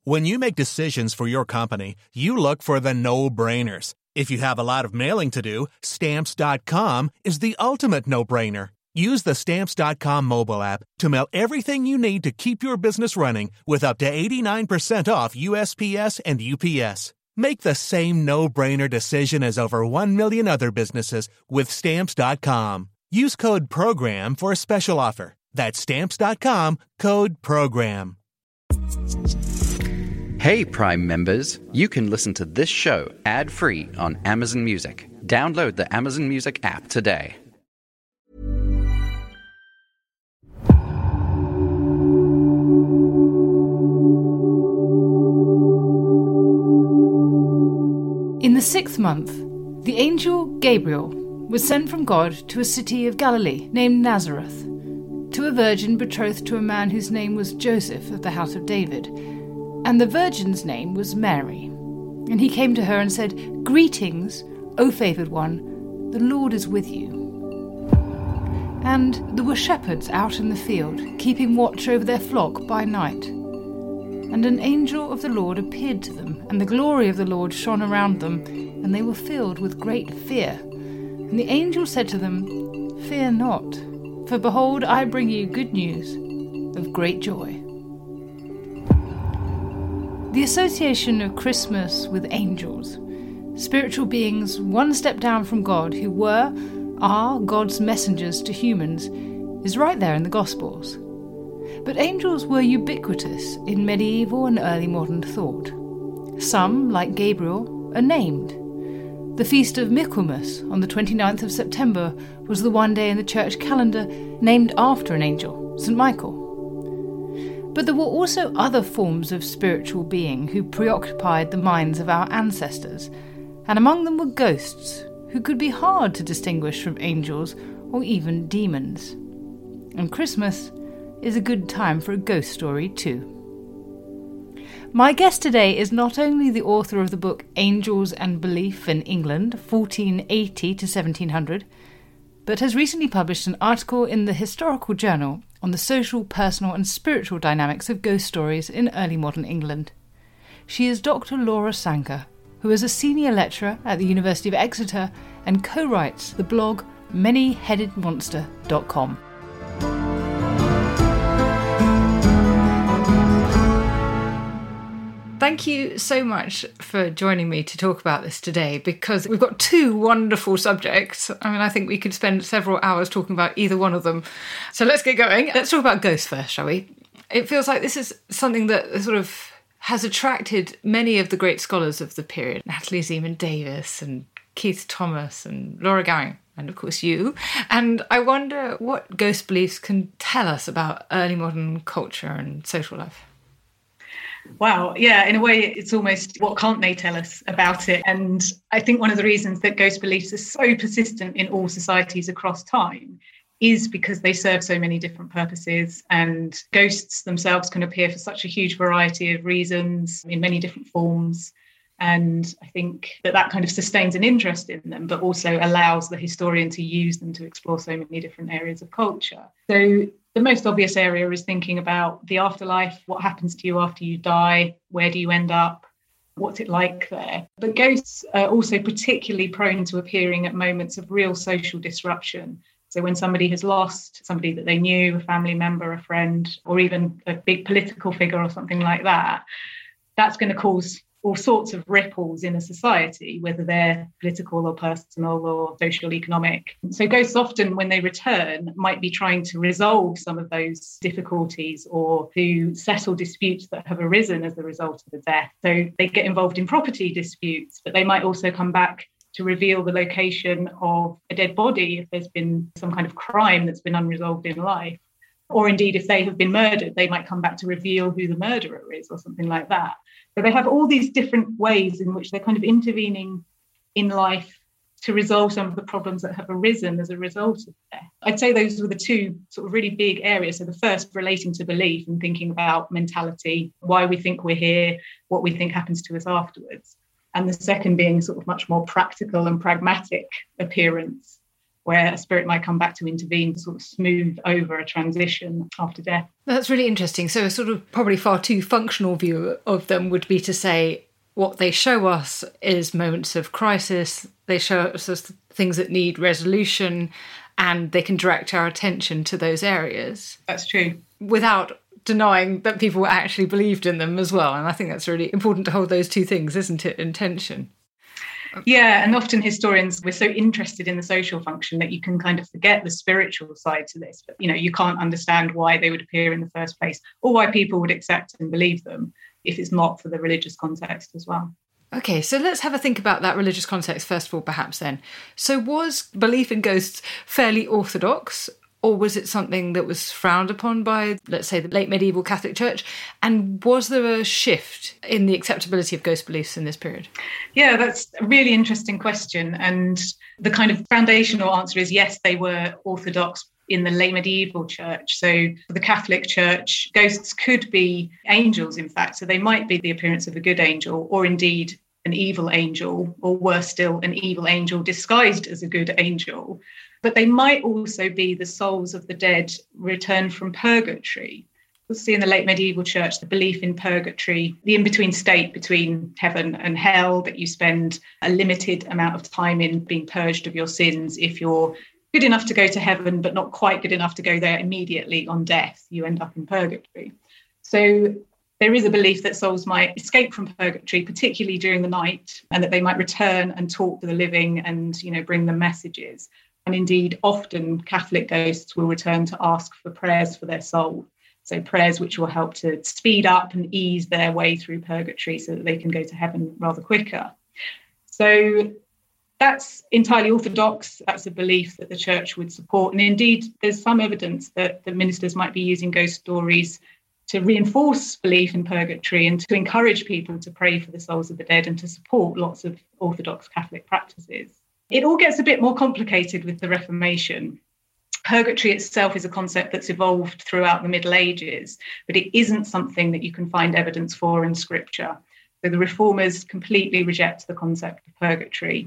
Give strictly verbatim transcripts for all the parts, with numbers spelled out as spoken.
When you make decisions for your company, you look for the no-brainers. If you have a lot of mailing to do, Stamps dot com is the ultimate no-brainer. Use the Stamps dot com mobile app to mail everything you need to keep your business running with up to eighty-nine percent off U S P S and U P S. Make the same no-brainer decision as over one million other businesses with Stamps dot com. Use code PROGRAM for a special offer. That's Stamps dot com, code PROGRAM. Hey, Prime members, you can listen to this show ad-free on Amazon Music. Download the Amazon Music app today. In the sixth month, the angel Gabriel was sent from God to a city of Galilee named Nazareth, to a virgin betrothed to a man whose name was Joseph of the house of David, and the virgin's name was Mary. And he came to her and said, "Greetings, O favoured one, the Lord is with you." And there were shepherds out in the field, keeping watch over their flock by night. And an angel of the Lord appeared to them, and the glory of the Lord shone around them, and they were filled with great fear. And the angel said to them, "Fear not, for behold, I bring you good news of great joy." The association of Christmas with angels, spiritual beings one step down from God who were, are God's messengers to humans, is right there in the Gospels. But angels were ubiquitous in medieval and early modern thought. Some, like Gabriel, are named. The feast of Michaelmas on the twenty-ninth of September was the one day in the church calendar named after an angel, Saint Michael. But there were also other forms of spiritual being who preoccupied the minds of our ancestors, and among them were ghosts, who could be hard to distinguish from angels or even demons. And Christmas is a good time for a ghost story too. My guest today is not only the author of the book Angels and Belief in England, fourteen eighty to seventeen hundred, but has recently published an article in the Historical Journal on the social, personal and spiritual dynamics of ghost stories in early modern England. She is Doctor Laura Sanker, who is a senior lecturer at the University of Exeter and co-writes the blog many headed monster dot com. Thank you so much for joining me to talk about this today, because we've got two wonderful subjects. I mean, I think we could spend several hours talking about either one of them. So let's get going. Let's talk about ghosts first, shall we? It feels like this is something that sort of has attracted many of the great scholars of the period. Natalie Zeman Davis and Keith Thomas and Laura Gowing, and of course you. And I wonder what ghost beliefs can tell us about early modern culture and social life. Wow. Yeah, in a way, it's almost what can't they tell us about it? And I think one of the reasons that ghost beliefs are so persistent in all societies across time is because they serve so many different purposes, and ghosts themselves can appear for such a huge variety of reasons in many different forms. And I think that that kind of sustains an interest in them, but also allows the historian to use them to explore so many different areas of culture. So the most obvious area is thinking about the afterlife, what happens to you after you die, where do you end up, what's it like there. But ghosts are also particularly prone to appearing at moments of real social disruption. So when somebody has lost somebody that they knew, a family member, a friend, or even a big political figure or something like that, that's going to cause all sorts of ripples in a society, whether they're political or personal or social, economic. So ghosts often, when they return, might be trying to resolve some of those difficulties or to settle disputes that have arisen as a result of the death. So they get involved in property disputes, but they might also come back to reveal the location of a dead body if there's been some kind of crime that's been unresolved in life. Or indeed, if they have been murdered, they might come back to reveal who the murderer is or something like that. So they have all these different ways in which they're kind of intervening in life to resolve some of the problems that have arisen as a result of death. I'd say those were the two sort of really big areas. So the first relating to belief and thinking about mentality, why we think we're here, what we think happens to us afterwards. And the second being sort of much more practical and pragmatic appearance where a spirit might come back to intervene to sort of smooth over a transition after death. That's really interesting. So a sort of probably far too functional view of them would be to say what they show us is moments of crisis. They show us things that need resolution, and they can direct our attention to those areas. That's true. Without denying that people actually believed in them as well. And I think that's really important to hold those two things, isn't it, in tension? Yeah, and often historians, we're so interested in the social function that you can kind of forget the spiritual side to this. But, you know, you can't understand why they would appear in the first place or why people would accept and believe them if it's not for the religious context as well. Okay, so let's have a think about that religious context first of all, perhaps then. So was belief in ghosts fairly orthodox, or was it something that was frowned upon by, let's say, the late medieval Catholic Church? And was there a shift in the acceptability of ghost beliefs in this period? Yeah, that's a really interesting question. And the kind of foundational answer is yes, they were orthodox in the late medieval church. So for the Catholic Church, ghosts could be angels, in fact. So they might be the appearance of a good angel, or indeed an evil angel, or worse still, an evil angel disguised as a good angel. But they might also be the souls of the dead returned from purgatory. We'll see in the late medieval church the belief in purgatory, the in-between state between heaven and hell, that you spend a limited amount of time in being purged of your sins. If you're good enough to go to heaven, but not quite good enough to go there immediately on death, you end up in purgatory. So there is a belief that souls might escape from purgatory, particularly during the night, and that they might return and talk to the living and, you know, bring them messages. And indeed, often Catholic ghosts will return to ask for prayers for their soul. So prayers which will help to speed up and ease their way through purgatory so that they can go to heaven rather quicker. So that's entirely orthodox. That's a belief that the church would support. And indeed, there's some evidence that the ministers might be using ghost stories to reinforce belief in purgatory and to encourage people to pray for the souls of the dead and to support lots of orthodox Catholic practices. It all gets a bit more complicated with the Reformation. Purgatory itself is a concept that's evolved throughout the Middle Ages, but it isn't something that you can find evidence for in Scripture. So the Reformers completely reject the concept of purgatory,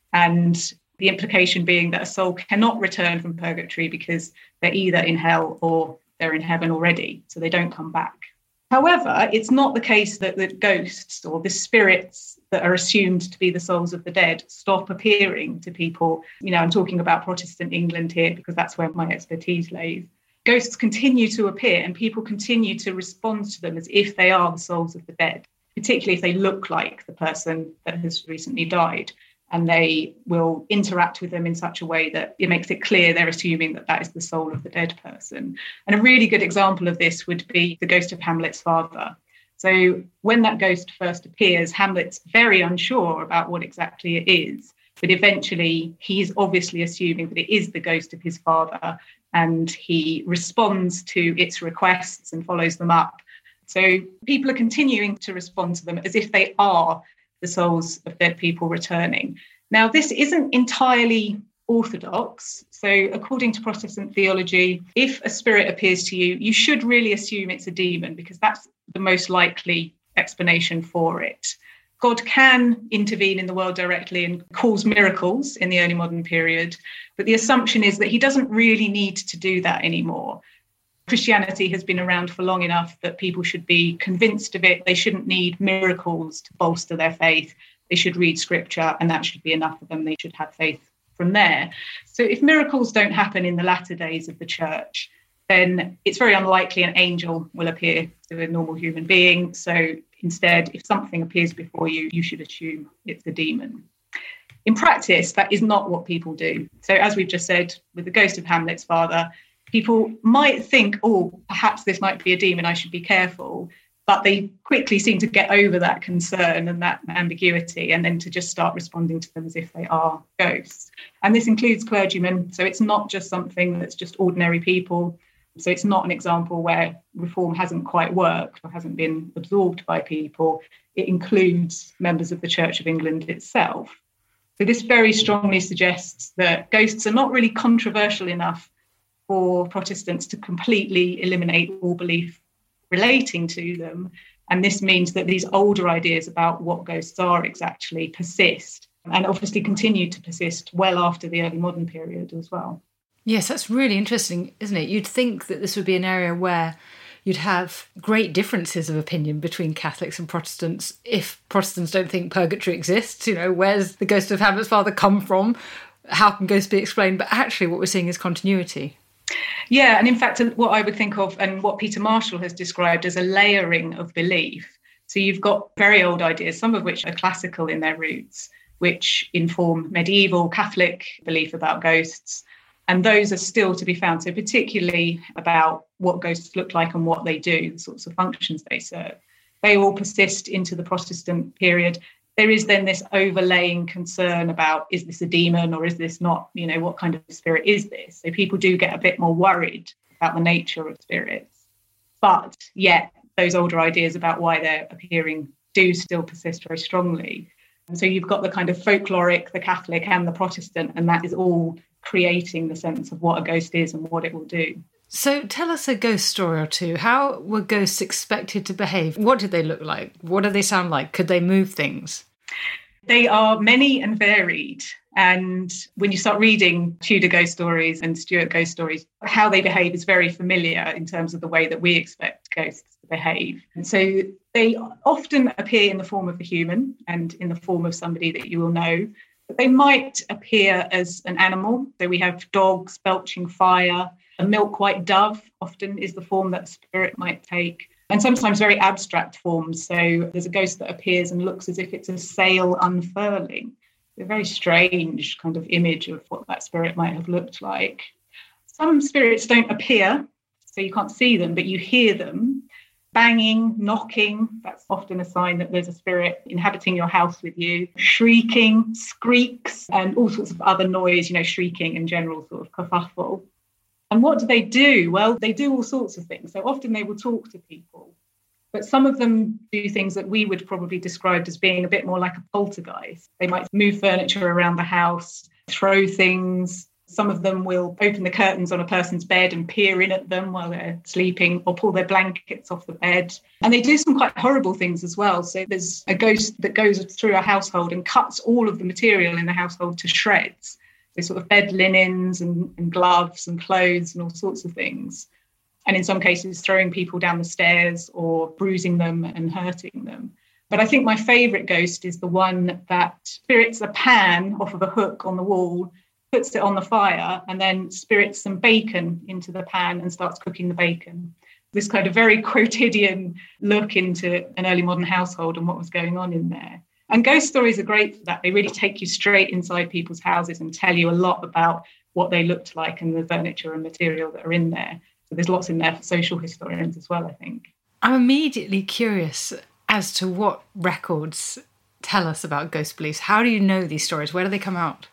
and the implication being that a soul cannot return from purgatory because they're either in hell or they're in heaven already, so they don't come back. However, it's not the case that the ghosts or the spirits that are assumed to be the souls of the dead stop appearing to people. You know, I'm talking about Protestant England here because that's where my expertise lays. Ghosts continue to appear and people continue to respond to them as if they are the souls of the dead, particularly if they look like the person that has recently died. And they will interact with them in such a way that it makes it clear they're assuming that that is the soul of the dead person. And a really good example of this would be the ghost of Hamlet's father. So when that ghost first appears, Hamlet's very unsure about what exactly it is. But eventually, he's obviously assuming that it is the ghost of his father, and he responds to its requests and follows them up. So people are continuing to respond to them as if they are the souls of dead people returning. Now, this isn't entirely orthodox. So according to Protestant theology, if a spirit appears to you, you should really assume it's a demon because that's the most likely explanation for it. God can intervene in the world directly and cause miracles in the early modern period, but the assumption is that he doesn't really need to do that anymore. Christianity has been around for long enough that people should be convinced of it. They shouldn't need miracles to bolster their faith. They should read scripture and that should be enough for them. They should have faith from there. So if miracles don't happen in the latter days of the church, then it's very unlikely an angel will appear to a normal human being. So instead, if something appears before you, you should assume it's a demon. In practice, that is not what people do. So as we've just said, with the ghost of Hamlet's father, people might think, oh, perhaps this might be a demon, I should be careful. But they quickly seem to get over that concern and that ambiguity and then to just start responding to them as if they are ghosts. And this includes clergymen. So it's not just something that's just ordinary people. So it's not an example where reform hasn't quite worked or hasn't been absorbed by people. It includes members of the Church of England itself. So this very strongly suggests that ghosts are not really controversial enough for Protestants to completely eliminate all belief relating to them. And this means that these older ideas about what ghosts are exactly persist and obviously continued to persist well after the early modern period as well. Yes, that's really interesting, isn't it? You'd think that this would be an area where you'd have great differences of opinion between Catholics and Protestants if Protestants don't think purgatory exists. You know, where's the ghost of Hamlet's father come from? How can ghosts be explained? But actually what we're seeing is continuity. Yeah, and in fact, what I would think of and what Peter Marshall has described as a layering of belief. So you've got very old ideas, some of which are classical in their roots, which inform medieval Catholic belief about ghosts. And those are still to be found. So particularly about what ghosts look like and what they do, the sorts of functions they serve. They all persist into the Protestant period. There is then this overlaying concern about, is this a demon or is this not? You know, what kind of spirit is this? So people do get a bit more worried about the nature of spirits. But yet those older ideas about why they're appearing do still persist very strongly. And so you've got the kind of folkloric, the Catholic and the Protestant, and that is all creating the sense of what a ghost is and what it will do. So tell us a ghost story or two. How were ghosts expected to behave? What did they look like? What do they sound like? Could they move things? They are many and varied. And when you start reading Tudor ghost stories and Stuart ghost stories, how they behave is very familiar in terms of the way that we expect ghosts to behave. And so they often appear in the form of a human and in the form of somebody that you will know. They might appear as an animal. So we have dogs belching fire. A milk-white dove often is the form that the spirit might take. And sometimes very abstract forms. So there's a ghost that appears and looks as if it's a sail unfurling. A very strange kind of image of what that spirit might have looked like. Some spirits don't appear, so you can't see them, but you hear them. Banging, knocking, that's often a sign that there's a spirit inhabiting your house with you. Shrieking, squeaks, and all sorts of other noise, you know, shrieking and general sort of kerfuffle. And what do they do? Well, they do all sorts of things. So often they will talk to people, but some of them do things that we would probably describe as being a bit more like a poltergeist. They might move furniture around the house, throw things. Some of them will open the curtains on a person's bed and peer in at them while they're sleeping, or pull their blankets off the bed. And they do some quite horrible things as well. So there's a ghost that goes through a household and cuts all of the material in the household to shreds. So sort of bed linens and, and gloves and clothes and all sorts of things. And in some cases, throwing people down the stairs or bruising them and hurting them. But I think my favourite ghost is the one that spirits a pan off of a hook on the wall, puts it on the fire, and then spirits some bacon into the pan and starts cooking the bacon. This kind of very quotidian look into an early modern household and what was going on in there. And ghost stories are great for that. They really take you straight inside people's houses and tell you a lot about what they looked like and the furniture and material that are in there. So there's lots in there for social historians as well, I think. I'm immediately curious as to what records tell us about ghost beliefs. How do you know these stories? Where do they come out?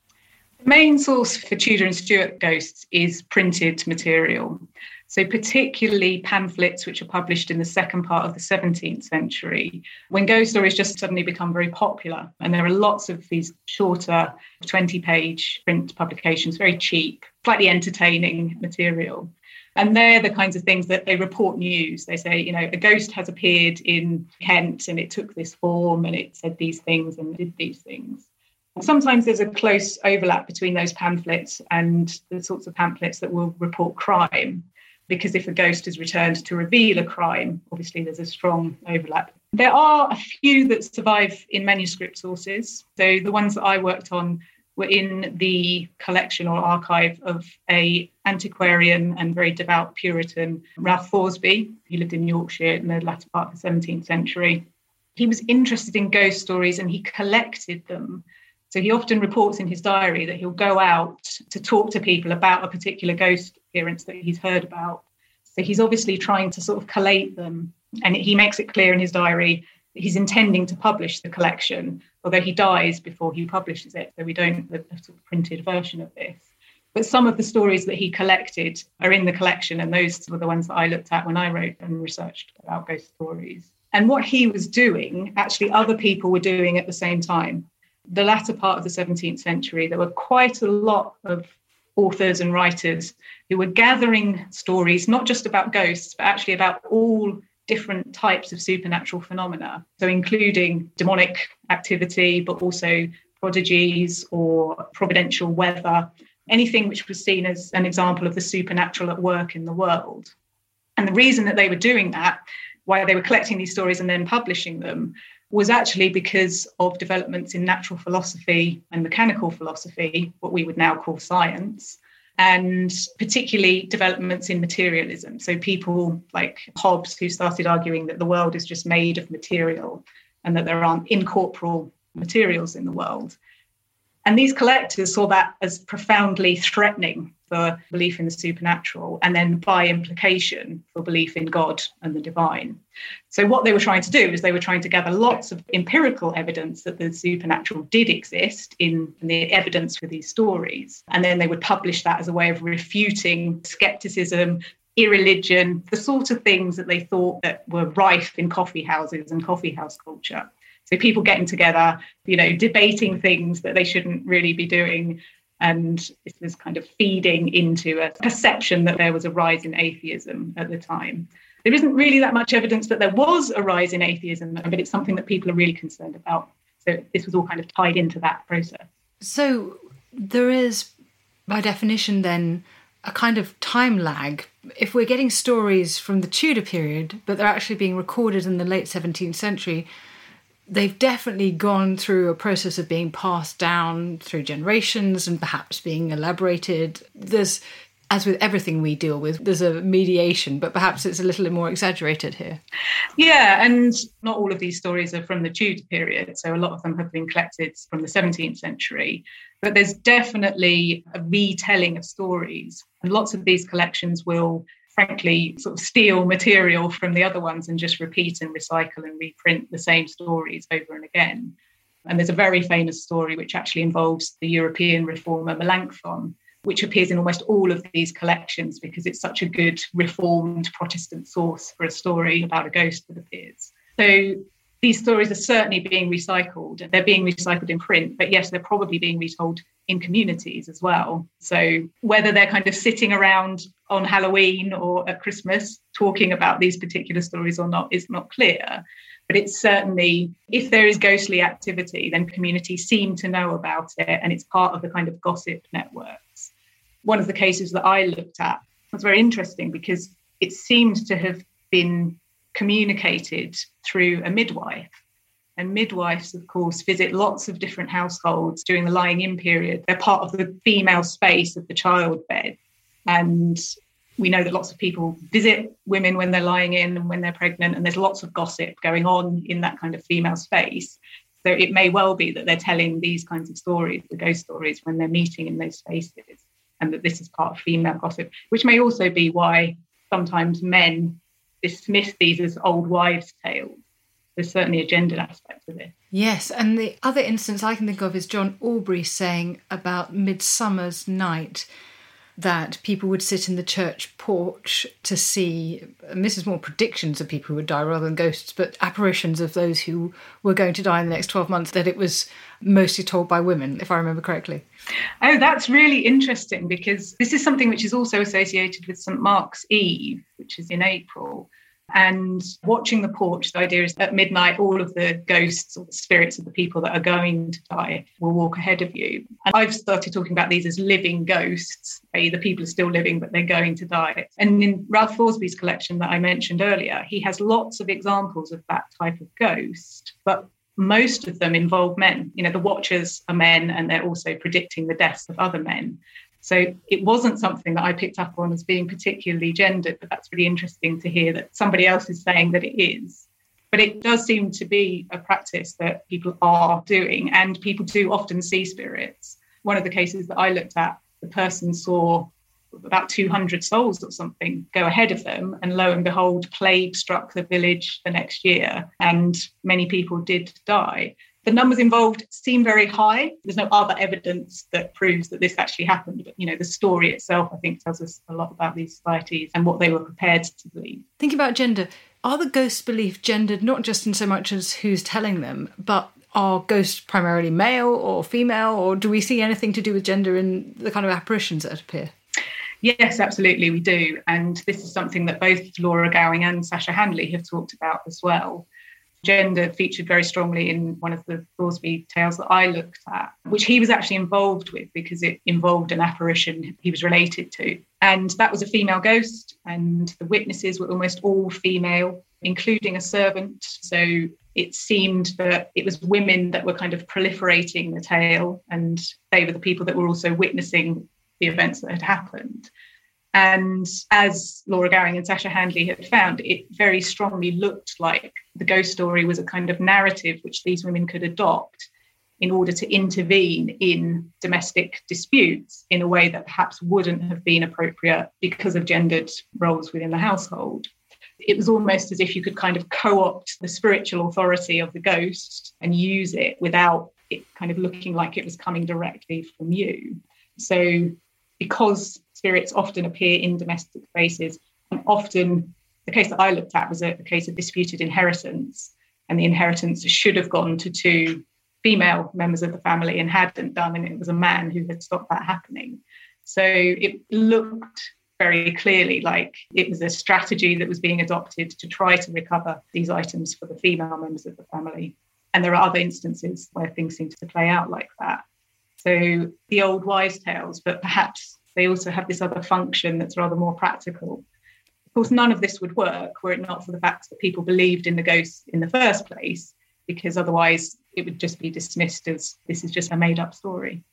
The main source for Tudor and Stuart ghosts is printed material. So particularly pamphlets which are published in the second part of the seventeenth century, when ghost stories just suddenly become very popular. And there are lots of these shorter twenty-page print publications, very cheap, slightly entertaining material. And they're the kinds of things that they report news. They say, you know, a ghost has appeared in Kent and it took this form and it said these things and did these things. Sometimes there's a close overlap between those pamphlets and the sorts of pamphlets that will report crime, because if a ghost is returned to reveal a crime, obviously there's a strong overlap. There are a few that survive in manuscript sources. So the ones that I worked on were in the collection or archive of a antiquarian and very devout Puritan, Ralph Thoresby. He lived in Yorkshire in the latter part of the seventeenth century. He was interested in ghost stories and he collected them. So he often reports in his diary that he'll go out to talk to people about a particular ghost appearance that he's heard about. So he's obviously trying to sort of collate them. And he makes it clear in his diary that he's intending to publish the collection, although he dies before he publishes it. So we don't have a sort of printed version of this. But some of the stories that he collected are in the collection. And those were the ones that I looked at when I wrote and researched about ghost stories. And what he was doing, actually other people were doing at the same time. The latter part of the seventeenth century, there were quite a lot of authors and writers who were gathering stories, not just about ghosts, but actually about all different types of supernatural phenomena. So including demonic activity, but also prodigies or providential weather, anything which was seen as an example of the supernatural at work in the world. And the reason that they were doing that, why they were collecting these stories and then publishing them, was actually because of developments in natural philosophy and mechanical philosophy, what we would now call science, and particularly developments in materialism. So people like Hobbes, who started arguing that the world is just made of material and that there aren't incorporeal materials in the world. And these collectors saw that as profoundly threatening for belief in the supernatural, and then by implication for belief in God and the divine. So what they were trying to do is they were trying to gather lots of empirical evidence that the supernatural did exist in, in the evidence for these stories. And then they would publish that as a way of refuting skepticism, irreligion, the sort of things that they thought that were rife in coffee houses and coffee house culture. So people getting together, you know, debating things that they shouldn't really be doing. And this was kind of feeding into a perception that there was a rise in atheism at the time. There isn't really that much evidence that there was a rise in atheism, but it's something that people are really concerned about. So this was all kind of tied into that process. So there is, by definition then, a kind of time lag. If we're getting stories from the Tudor period, but they're actually being recorded in the late seventeenth century, they've definitely gone through a process of being passed down through generations and perhaps being elaborated. There's, as with everything we deal with, there's a mediation, but perhaps it's a little more exaggerated here. Yeah, and not all of these stories are from the Tudor period. So a lot of them have been collected from the seventeenth century. But there's definitely a retelling of stories. And lots of these collections will frankly sort of steal material from the other ones and just repeat and recycle and reprint the same stories over and again. And there's a very famous story which actually involves the European reformer Melanchthon, which appears in almost all of these collections because it's such a good reformed Protestant source for a story about a ghost that appears. So these stories are certainly being recycled. They're being recycled in print, but yes, they're probably being retold in communities as well. So whether they're kind of sitting around on Halloween or at Christmas talking about these particular stories or not is not clear. But it's certainly, if there is ghostly activity, then communities seem to know about it, and it's part of the kind of gossip networks. One of the cases that I looked at was very interesting because it seemed to have been communicated through a midwife. And midwives, of course, visit lots of different households during the lying-in period. They're part of the female space of the childbed. And we know that lots of people visit women when they're lying in and when they're pregnant, and there's lots of gossip going on in that kind of female space. So it may well be that they're telling these kinds of stories, the ghost stories, when they're meeting in those spaces, and that this is part of female gossip, which may also be why sometimes men dismiss these as old wives' tales. There's certainly a gendered aspect to this. Yes, and the other instance I can think of is John Aubrey saying about Midsummer's Night that people would sit in the church porch to see, and this is more predictions of people who would die rather than ghosts, but apparitions of those who were going to die in the next twelve months, that it was mostly told by women, if I remember correctly. Oh, that's really interesting, because this is something which is also associated with Saint Mark's Eve, which is in April. And watching the porch, the idea is at midnight, all of the ghosts or the spirits of the people that are going to die will walk ahead of you. And I've started talking about these as living ghosts. The people are still living, but they're going to die. And in Ralph Thoresby's collection that I mentioned earlier, he has lots of examples of that type of ghost, but most of them involve men. You know, the watchers are men, and they're also predicting the deaths of other men. So it wasn't something that I picked up on as being particularly gendered, but that's really interesting to hear that somebody else is saying that it is. But it does seem to be a practice that people are doing, and people do often see spirits. One of the cases that I looked at, the person saw about two hundred souls or something go ahead of them, and lo and behold, plague struck the village the next year, and many people did die. The numbers involved seem very high. There's no other evidence that proves that this actually happened. But, you know, the story itself, I think, tells us a lot about these societies and what they were prepared to believe. Think about gender. Are the ghost beliefs gendered, not just in so much as who's telling them, but are ghosts primarily male or female? Or do we see anything to do with gender in the kind of apparitions that appear? Yes, absolutely, we do. And this is something that both Laura Gowing and Sasha Handley have talked about as well. Gender featured very strongly in one of the Thoresby tales that I looked at, which he was actually involved with because it involved an apparition he was related to. And that was a female ghost, and the witnesses were almost all female, including a servant. So it seemed that it was women that were kind of proliferating the tale, and they were the people that were also witnessing the events that had happened. And as Laura Gowing and Sasha Handley had found, it very strongly looked like the ghost story was a kind of narrative which these women could adopt in order to intervene in domestic disputes in a way that perhaps wouldn't have been appropriate because of gendered roles within the household. It was almost as if you could kind of co-opt the spiritual authority of the ghost and use it without it kind of looking like it was coming directly from you. So because spirits often appear in domestic spaces, and often the case that I looked at was a, a case of disputed inheritance, and the inheritance should have gone to two female members of the family and hadn't done, and it was a man who had stopped that happening. So it looked very clearly like it was a strategy that was being adopted to try to recover these items for the female members of the family. And there are other instances where things seem to play out like that. So the old wives' tales, but perhaps they also have this other function that's rather more practical. Of course, none of this would work were it not for the fact that people believed in the ghosts in the first place, because otherwise it would just be dismissed as this is just a made-up story.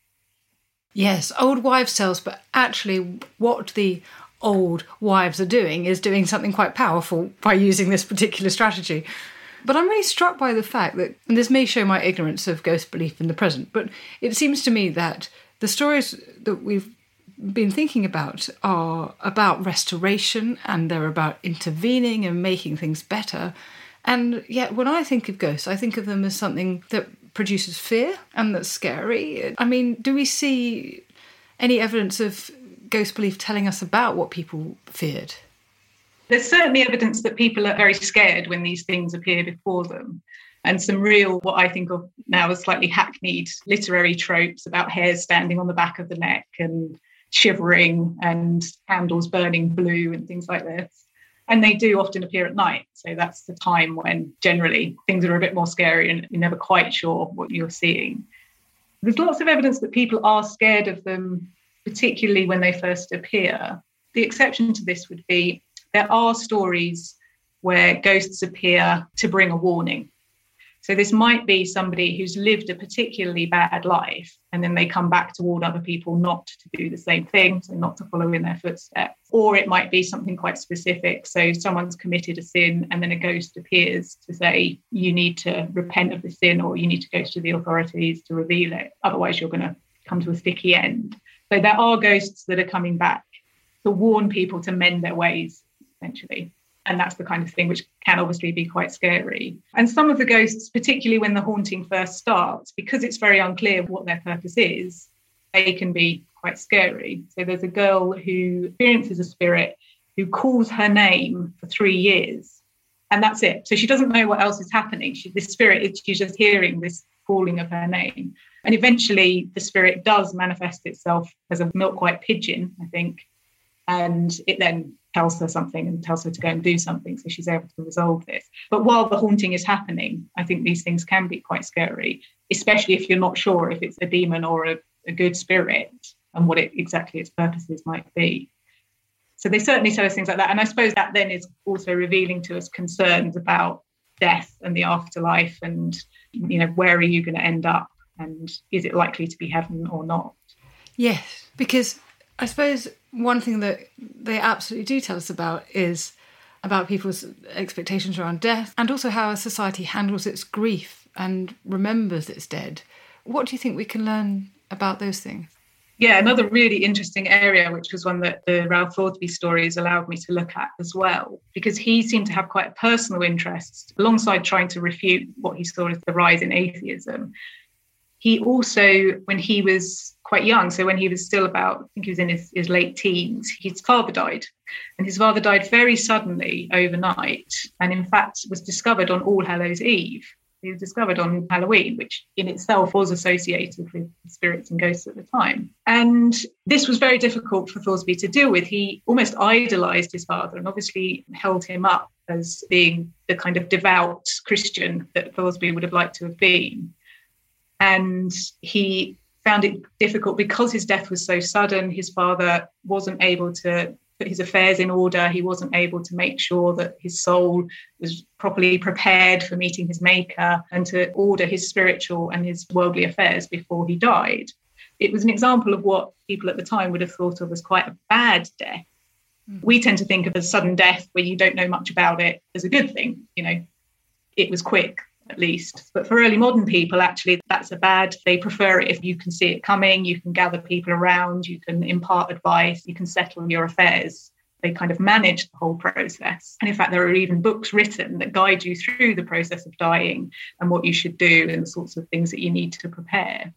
Yes, old wives' tales, but actually what the old wives are doing is doing something quite powerful by using this particular strategy. But I'm really struck by the fact that, and this may show my ignorance of ghost belief in the present, but it seems to me that the stories that we've been thinking about are about restoration, and they're about intervening and making things better. And yet when I think of ghosts, I think of them as something that produces fear and that's scary. I mean, do we see any evidence of ghost belief telling us about what people feared? There's certainly evidence that people are very scared when these things appear before them. And some real, what I think of now as slightly hackneyed literary tropes about hairs standing on the back of the neck and shivering and candles burning blue and things like this. And they do often appear at night. So that's the time when generally things are a bit more scary and you're never quite sure what you're seeing. There's lots of evidence that people are scared of them, particularly when they first appear. The exception to this would be there are stories where ghosts appear to bring a warning. So this might be somebody who's lived a particularly bad life, and then they come back to warn other people not to do the same thing, so not to follow in their footsteps. Or it might be something quite specific. So someone's committed a sin and then a ghost appears to say, you need to repent of the sin, or you need to go to the authorities to reveal it. Otherwise, you're going to come to a sticky end. So there are ghosts that are coming back to warn people to mend their ways, essentially. And that's the kind of thing which can obviously be quite scary. And some of the ghosts, particularly when the haunting first starts, because it's very unclear what their purpose is, they can be quite scary. So there's a girl who experiences a spirit who calls her name for three years. And that's it. So she doesn't know what else is happening. She, this spirit, she's just hearing this calling of her name. And eventually the spirit does manifest itself as a milk-white pigeon, I think. And it then tells her something and tells her to go and do something, so she's able to resolve this. But while the haunting is happening, I think these things can be quite scary, especially if you're not sure if it's a demon or a, a good spirit and what it, exactly its purposes might be. So they certainly tell us things like that. And I suppose that then is also revealing to us concerns about death and the afterlife and, you know, where are you going to end up and is it likely to be heaven or not? Yes, because I suppose one thing that they absolutely do tell us about is about people's expectations around death and also how a society handles its grief and remembers its dead. What do you think we can learn about those things? Yeah, another really interesting area, which was one that the Ralph Thoresby stories allowed me to look at as well, because he seemed to have quite a personal interest alongside trying to refute what he saw as the rise in atheism. He also, when he was quite young, so when he was still about, I think he was in his, his late teens, his father died. And his father died very suddenly overnight, and in fact was discovered on All Hallows Eve. He was discovered on Halloween, which in itself was associated with spirits and ghosts at the time. And this was very difficult for Thoresby to deal with. He almost idolised his father and obviously held him up as being the kind of devout Christian that Thoresby would have liked to have been. And he found it difficult because his death was so sudden. His father wasn't able to put his affairs in order. He wasn't able to make sure that his soul was properly prepared for meeting his maker and to order his spiritual and his worldly affairs before he died. It was an example of what people at the time would have thought of as quite a bad death. Mm. We tend to think of a sudden death where you don't know much about it as a good thing. You know, it was quick, at least. But for early modern people, actually, that's a bad. They prefer it if you can see it coming, you can gather people around, you can impart advice, you can settle your affairs. They kind of manage the whole process. And in fact, there are even books written that guide you through the process of dying and what you should do and the sorts of things that you need to prepare.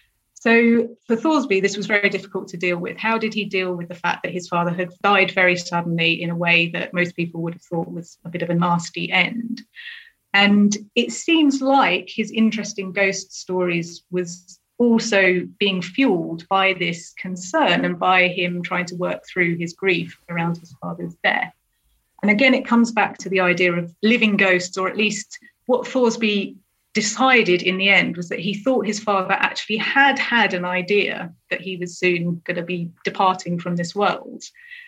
So for Thoresby, this was very difficult to deal with. How did he deal with the fact that his father had died very suddenly in a way that most people would have thought was a bit of a nasty end? And it seems like his interest in ghost stories was also being fueled by this concern and by him trying to work through his grief around his father's death. And again, it comes back to the idea of living ghosts, or at least what Thoresby decided in the end was that he thought his father actually had had an idea that he was soon going to be departing from this world,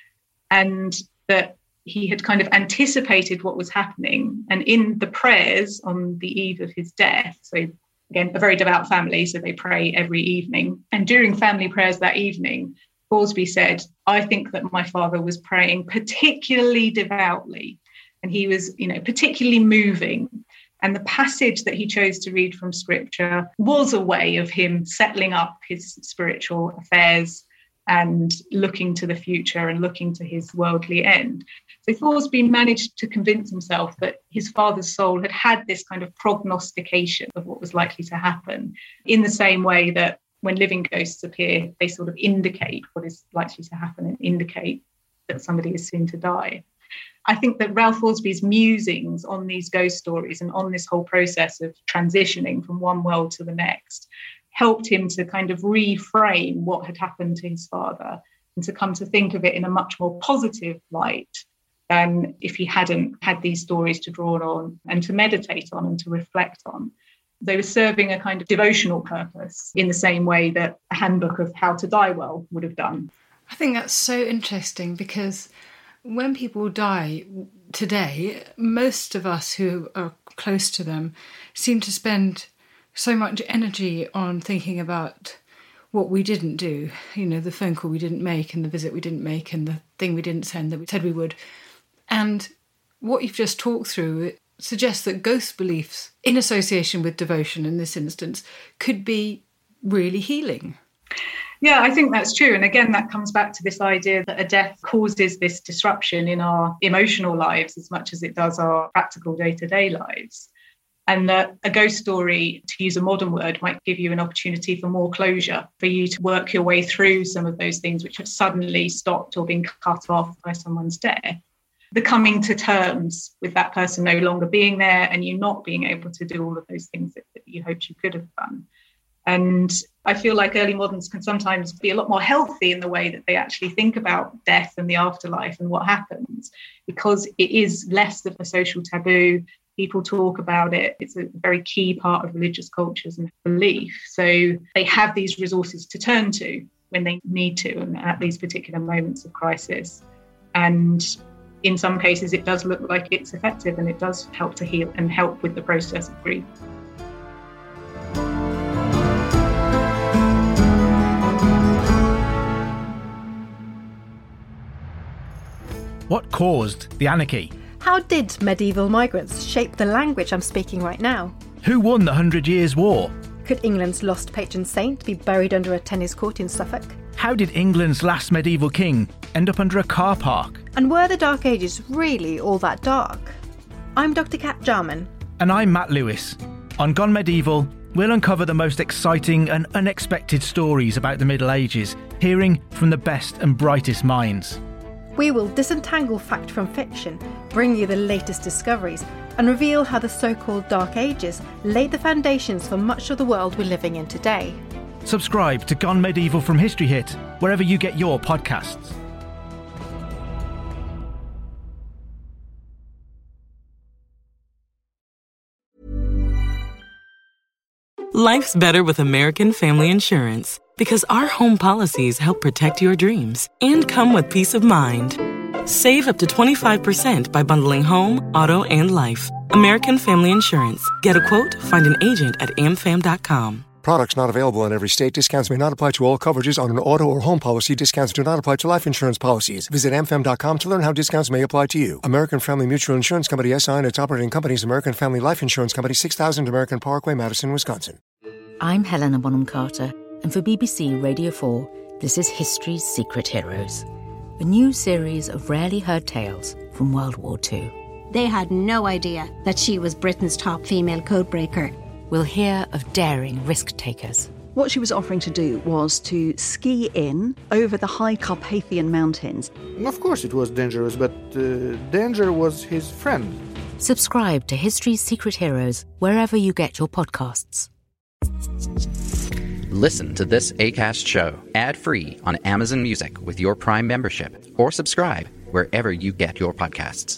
and that he had kind of anticipated what was happening. And in the prayers on the eve of his death, so again, a very devout family, so they pray every evening. And during family prayers that evening, Thoresby said, I think that my father was praying particularly devoutly, and he was, you know, particularly moving. And the passage that he chose to read from scripture was a way of him settling up his spiritual affairs and looking to the future and looking to his worldly end. So Thoresby managed to convince himself that his father's soul had had this kind of prognostication of what was likely to happen, in the same way that when living ghosts appear, they sort of indicate what is likely to happen and indicate that somebody is soon to die. I think that Ralph Thoresby's musings on these ghost stories and on this whole process of transitioning from one world to the next helped him to kind of reframe what had happened to his father and to come to think of it in a much more positive light than if he hadn't had these stories to draw on and to meditate on and to reflect on. They were serving a kind of devotional purpose in the same way that a handbook of how to die well would have done. I think that's so interesting, because when people die today, most of us who are close to them seem to spend so much energy on thinking about what we didn't do, you know, the phone call we didn't make and the visit we didn't make and the thing we didn't send that we said we would. And what you've just talked through suggests that ghost beliefs, in association with devotion in this instance, could be really healing. Yeah, I think that's true. And again, that comes back to this idea that a death causes this disruption in our emotional lives as much as it does our practical day-to-day lives. And that a ghost story, to use a modern word, might give you an opportunity for more closure, for you to work your way through some of those things which have suddenly stopped or been cut off by someone's death. The coming to terms with that person no longer being there and you not being able to do all of those things that, that you hoped you could have done. And I feel like early moderns can sometimes be a lot more healthy in the way that they actually think about death and the afterlife and what happens, because it is less of a social taboo. People talk about it. It's a very key part of religious cultures and belief. So they have these resources to turn to when they need to and at these particular moments of crisis. And in some cases, it does look like it's effective and it does help to heal and help with the process of grief. What caused the anarchy? How did medieval migrants shape the language I'm speaking right now? Who won the Hundred Years' War? Could England's lost patron saint be buried under a tennis court in Suffolk? How did England's last medieval king end up under a car park? And were the Dark Ages really all that dark? I'm Doctor Kat Jarman. And I'm Matt Lewis. On Gone Medieval, we'll uncover the most exciting and unexpected stories about the Middle Ages, hearing from the best and brightest minds. We will disentangle fact from fiction, bring you the latest discoveries, and reveal how the so-called Dark Ages laid the foundations for much of the world we're living in today. Subscribe to Gone Medieval from History Hit, wherever you get your podcasts. Life's better with American Family Insurance because our home policies help protect your dreams and come with peace of mind. Save up to twenty-five percent by bundling home, auto, and life. American Family Insurance. Get a quote, find an agent at a m fam dot com. Products not available in every state. Discounts may not apply to all coverages on an auto or home policy. Discounts do not apply to life insurance policies. Visit a m fam dot com to learn how discounts may apply to you. American Family Mutual Insurance Company, S I and its operating companies, American Family Life Insurance Company, six thousand American Parkway, Madison, Wisconsin. I'm Helena Bonham Carter, and for B B C Radio four, this is History's Secret Heroes, a new series of rarely heard tales from World War Two. They had no idea that she was Britain's top female codebreaker. We'll hear of daring risk-takers. What she was offering to do was to ski in over the high Carpathian Mountains. Of course it was dangerous, but uh, danger was his friend. Subscribe to History's Secret Heroes wherever you get your podcasts. Listen to this Acast show ad-free on Amazon Music with your Prime membership, or subscribe wherever you get your podcasts.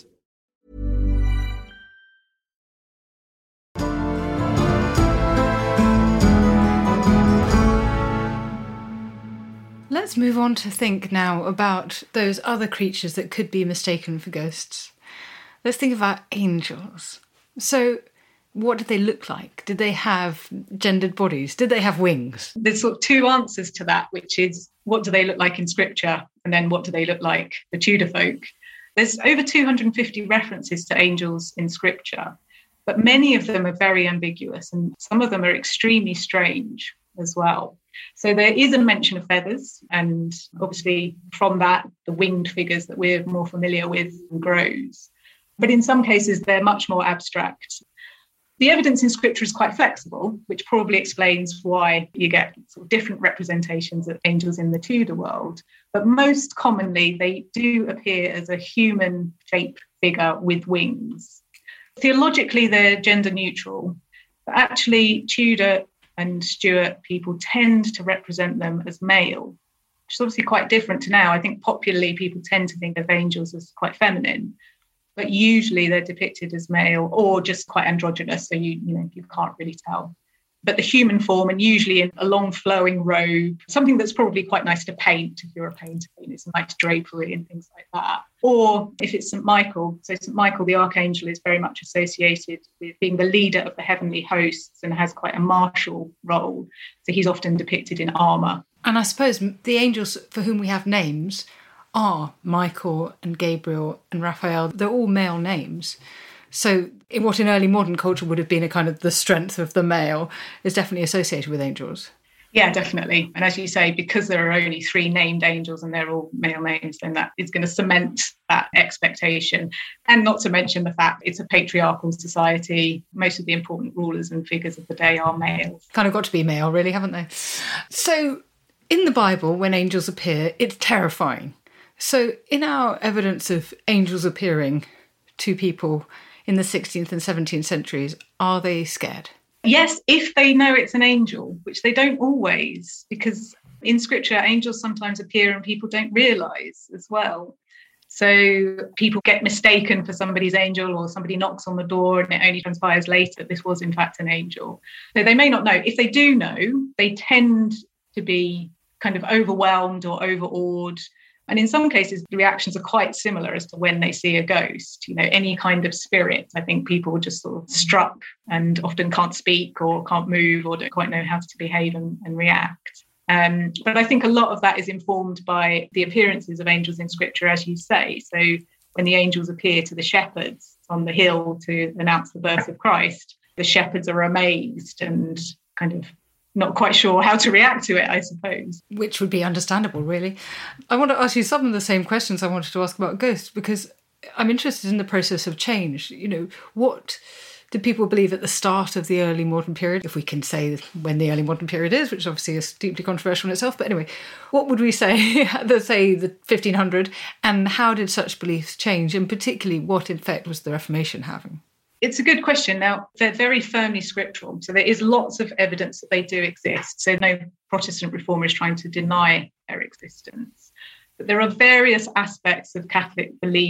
Let's move on to think now about those other creatures that could be mistaken for ghosts. Let's think about angels. So, what did they look like? Did they have gendered bodies? Did they have wings? There's sort of two answers to that, which is what do they look like in scripture? And then what do they look like for Tudor folk? There's over two hundred fifty references to angels in scripture, but many of them are very ambiguous and some of them are extremely strange as well. So there is a mention of feathers, and obviously from that, the winged figures that we're more familiar with grows. But in some cases, they're much more abstract. The evidence in scripture is quite flexible, which probably explains why you get sort of different representations of angels in the Tudor world. But most commonly, they do appear as a human-shaped figure with wings. Theologically, they're gender neutral, but actually Tudor and Stuart people tend to represent them as male, which is obviously quite different to now. I think popularly people tend to think of angels as quite feminine, but usually they're depicted as male or just quite androgynous, so you you know you can't really tell. But the human form, and usually in a long flowing robe, something that's probably quite nice to paint if you're a painter, you know, some nice drapery and things like that. Or if it's Saint Michael, so Saint Michael the Archangel is very much associated with being the leader of the heavenly hosts and has quite a martial role. So he's often depicted in armour. And I suppose the angels for whom we have names are Michael and Gabriel and Raphael. They're all male names. So in what in early modern culture would have been a kind of the strength of the male is definitely associated with angels. Yeah, definitely. And as you say, because there are only three named angels and they're all male names, then that is going to cement that expectation. And not to mention the fact it's a patriarchal society. Most of the important rulers and figures of the day are males. Kind of got to be male, really, haven't they? So in the Bible, when angels appear, it's terrifying. So in our evidence of angels appearing to people in the sixteenth and seventeenth centuries, are they scared? Yes, if they know it's an angel, which they don't always, because in scripture, angels sometimes appear and people don't realise as well. So people get mistaken for somebody's angel, or somebody knocks on the door and it only transpires later that this was in fact an angel. So they may not know. If they do know, they tend to be kind of overwhelmed or overawed. And in some cases, the reactions are quite similar as to when they see a ghost. You know, any kind of spirit, I think people are just sort of struck and often can't speak or can't move or don't quite know how to behave and, and react. Um, but I think a lot of that is informed by the appearances of angels in scripture, as you say. So when the angels appear to the shepherds on the hill to announce the birth of Christ, the shepherds are amazed and kind of not quite sure how to react to it, I suppose. Which would be understandable, really. I want to ask you some of the same questions I wanted to ask about ghosts, because I'm interested in the process of change. You know, what did people believe at the start of the early modern period, if we can say when the early modern period is, which obviously is deeply controversial in itself. But anyway, what would we say, let's say the fifteen hundred, and how did such beliefs change? And particularly, what effect was the Reformation having? It's a good question. Now, they're very firmly scriptural, so there is lots of evidence that they do exist. So no Protestant reformer is trying to deny their existence. But there are various aspects of Catholic belief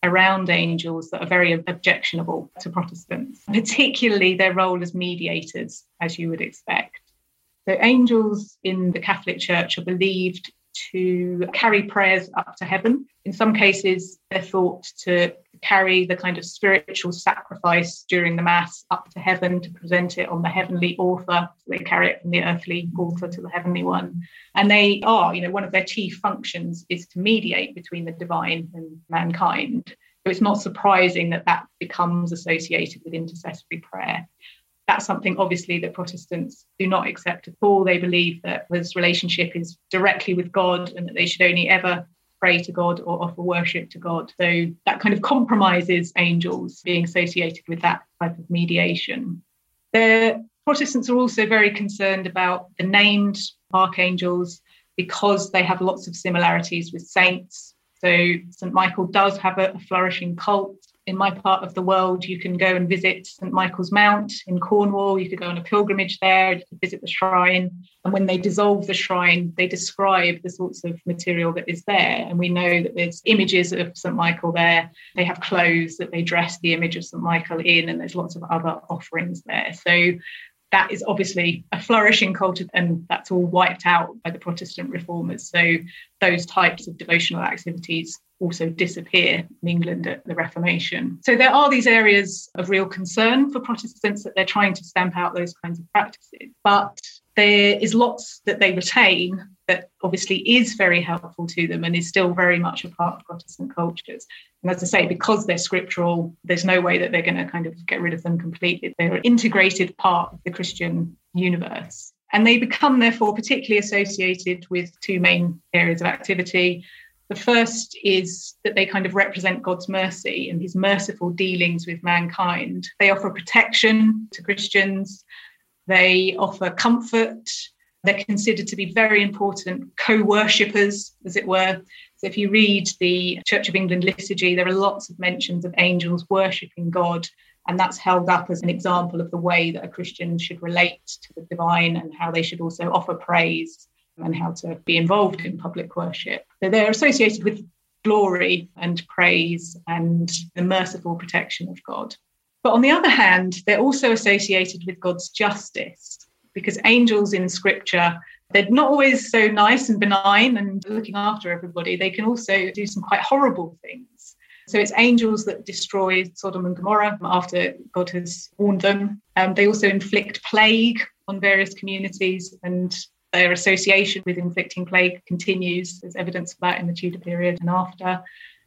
around angels that are very objectionable to Protestants, particularly their role as mediators, as you would expect. So angels in the Catholic Church are believed to carry prayers up to heaven. In some cases, they're thought to carry the kind of spiritual sacrifice during the Mass up to heaven to present it on the heavenly altar. So they carry it from the earthly altar to the heavenly one. And they are, you know, one of their chief functions is to mediate between the divine and mankind. So it's not surprising that that becomes associated with intercessory prayer. That's something, obviously, that Protestants do not accept at all. They believe that this relationship is directly with God and that they should only ever pray to God or offer worship to God. So that kind of compromises angels being associated with that type of mediation. The Protestants are also very concerned about the named archangels because they have lots of similarities with saints. So Saint Michael does have a flourishing cult. In my part of the world, you can go and visit Saint Michael's Mount in Cornwall. You could go on a pilgrimage there, you could visit the shrine. And when they dissolve the shrine, they describe the sorts of material that is there. And we know that there's images of Saint Michael there. They have clothes that they dress the image of Saint Michael in, and there's lots of other offerings there. So that is obviously a flourishing cult, and that's all wiped out by the Protestant reformers. So those types of devotional activities also disappear in England at the Reformation. So there are these areas of real concern for Protestants that they're trying to stamp out those kinds of practices. But there is lots that they retain that obviously is very helpful to them and is still very much a part of Protestant cultures. And as I say, because they're scriptural, there's no way that they're going to kind of get rid of them completely. They're an integrated part of the Christian universe. And they become, therefore, particularly associated with two main areas of activity. The first is that they kind of represent God's mercy and his merciful dealings with mankind. They offer protection to Christians. They offer comfort. They're considered to be very important co-worshippers, as it were. So if you read the Church of England liturgy, there are lots of mentions of angels worshipping God. And that's held up as an example of the way that a Christian should relate to the divine and how they should also offer praise and how to be involved in public worship. So they're associated with glory and praise and the merciful protection of God. But on the other hand, they're also associated with God's justice, because angels in Scripture, they're not always so nice and benign and looking after everybody. They can also do some quite horrible things. So it's angels that destroy Sodom and Gomorrah after God has warned them. Um, they also inflict plague on various communities, and their association with inflicting plague continues. There's evidence of that in the Tudor period and after.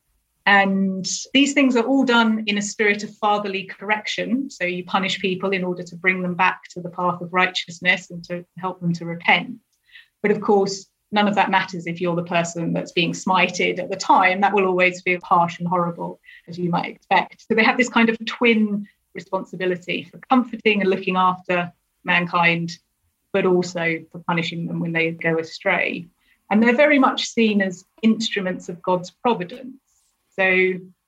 And these things are all done in a spirit of fatherly correction. So you punish people in order to bring them back to the path of righteousness and to help them to repent. But of course, none of that matters if you're the person that's being smited at the time. That will always feel harsh and horrible, as you might expect. So they have this kind of twin responsibility for comforting and looking after mankind, but also for punishing them when they go astray. And they're very much seen as instruments of God's providence. So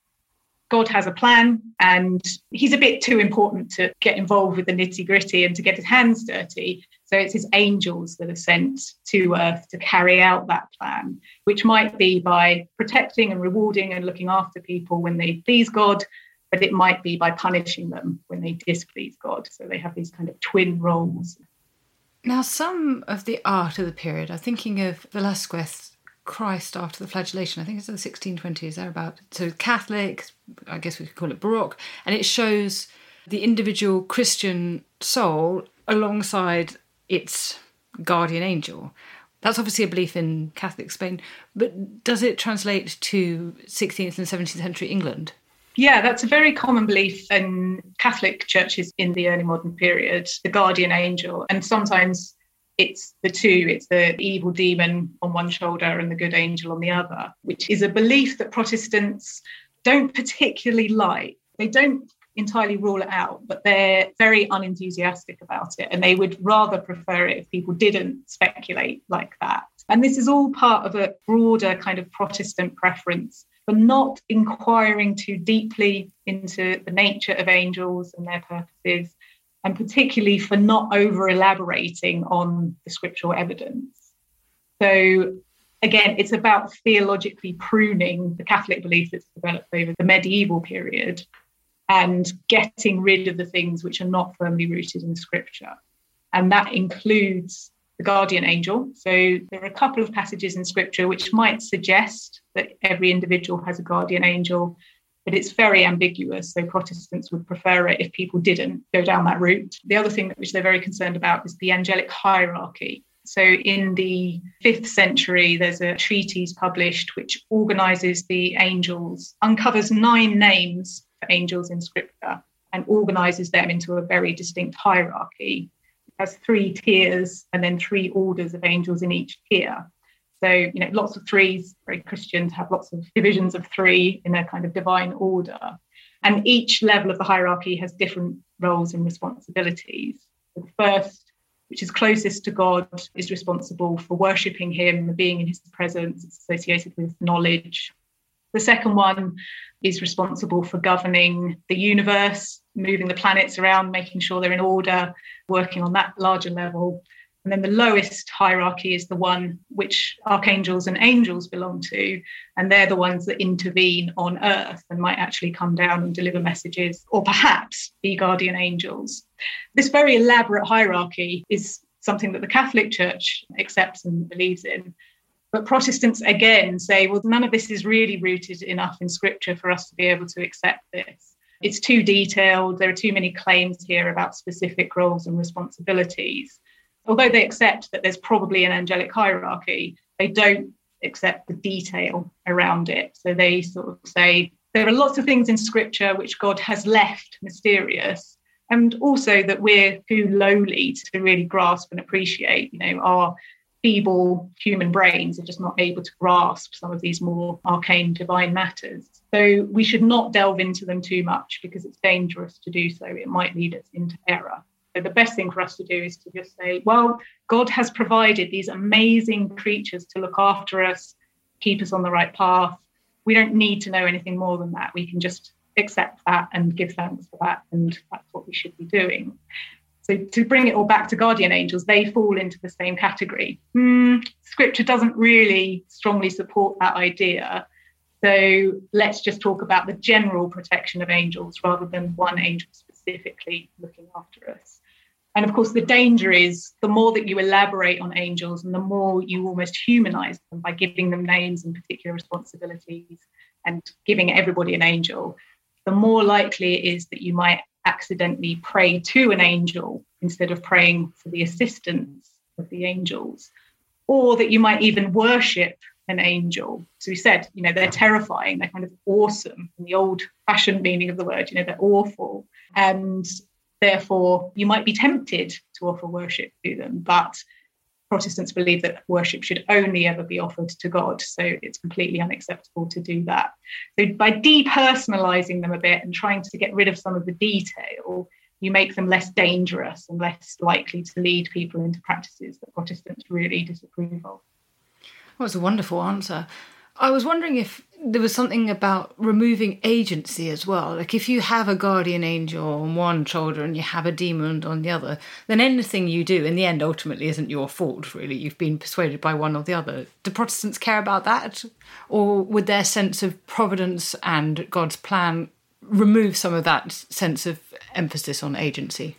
God has a plan, and he's a bit too important to get involved with the nitty-gritty and to get his hands dirty. So it's his angels that are sent to earth to carry out that plan, which might be by protecting and rewarding and looking after people when they please God, but it might be by punishing them when they displease God. So they have these kind of twin roles. Now, some of the art of the period, I'm thinking of Velázquez, Christ after the flagellation. I think it's the sixteen twenties, thereabout. So Catholic, I guess we could call it Baroque, and it shows the individual Christian soul alongside its guardian angel. That's obviously a belief in Catholic Spain, but does it translate to sixteenth and seventeenth century England? Yeah, that's a very common belief in Catholic churches in the early modern period, the guardian angel. And sometimes it's the two, it's the evil demon on one shoulder and the good angel on the other, which is a belief that Protestants don't particularly like. They don't entirely rule it out, but they're very unenthusiastic about it. And they would rather prefer it if people didn't speculate like that. And this is all part of a broader kind of Protestant preference for not inquiring too deeply into the nature of angels and their purposes, and particularly for not over-elaborating on the scriptural evidence. So again, it's about theologically pruning the Catholic belief that's developed over the medieval period and getting rid of the things which are not firmly rooted in Scripture. And that includes the guardian angel. So there are a couple of passages in Scripture which might suggest that every individual has a guardian angel, but it's very ambiguous. So Protestants would prefer it if people didn't go down that route. The other thing which they're very concerned about is the angelic hierarchy. So in the fifth century, there's a treatise published which organises the angels, uncovers nine names for angels in Scripture and organises them into a very distinct hierarchy. It has three tiers and then three orders of angels in each tier. So, you know, lots of threes, very Christian to have lots of divisions of three in a kind of divine order. And each level of the hierarchy has different roles and responsibilities. So the first, which is closest to God, is responsible for worshipping him, being in his presence. It's associated with knowledge. The second one is responsible for governing the universe, moving the planets around, making sure they're in order, working on that larger level. And then the lowest hierarchy is the one which archangels and angels belong to, and they're the ones that intervene on earth and might actually come down and deliver messages, or perhaps be guardian angels. This very elaborate hierarchy is something that the Catholic Church accepts and believes in. But Protestants, again, say, well, none of this is really rooted enough in Scripture for us to be able to accept this. It's too detailed. There are too many claims here about specific roles and responsibilities. Although they accept that there's probably an angelic hierarchy, they don't accept the detail around it. So they sort of say there are lots of things in Scripture which God has left mysterious, and also that we're too lowly to really grasp and appreciate. You know, our feeble human brains are just not able to grasp some of these more arcane divine matters. So we should not delve into them too much because it's dangerous to do so. It might lead us into error. So the best thing for us to do is to just say, well, God has provided these amazing creatures to look after us, keep us on the right path. We don't need to know anything more than that. We can just accept that and give thanks for that. And that's what we should be doing. So to bring it all back to guardian angels, they fall into the same category. Hmm, Scripture doesn't really strongly support that idea. So let's just talk about the general protection of angels rather than one angel specifically looking after us. And of course, the danger is the more that you elaborate on angels and the more you almost humanize them by giving them names and particular responsibilities and giving everybody an angel, the more likely it is that you might accidentally pray to an angel instead of praying for the assistance of the angels, or that you might even worship an angel. So we said, you know, they're terrifying, they're kind of awesome in the old-fashioned meaning of the word, you know, they're awful. And therefore, you might be tempted to offer worship to them, but Protestants believe that worship should only ever be offered to God, so it's completely unacceptable to do that. So by depersonalizing them a bit and trying to get rid of some of the detail, you make them less dangerous and less likely to lead people into practices that Protestants really disapprove of. Well, it's a wonderful answer. I was wondering if there was something about removing agency as well. Like if you have a guardian angel on one shoulder and you have a demon on the other, then anything you do in the end ultimately isn't your fault, really. You've been persuaded by one or the other. Do Protestants care about that? Or would their sense of providence and God's plan remove some of that sense of emphasis on agency?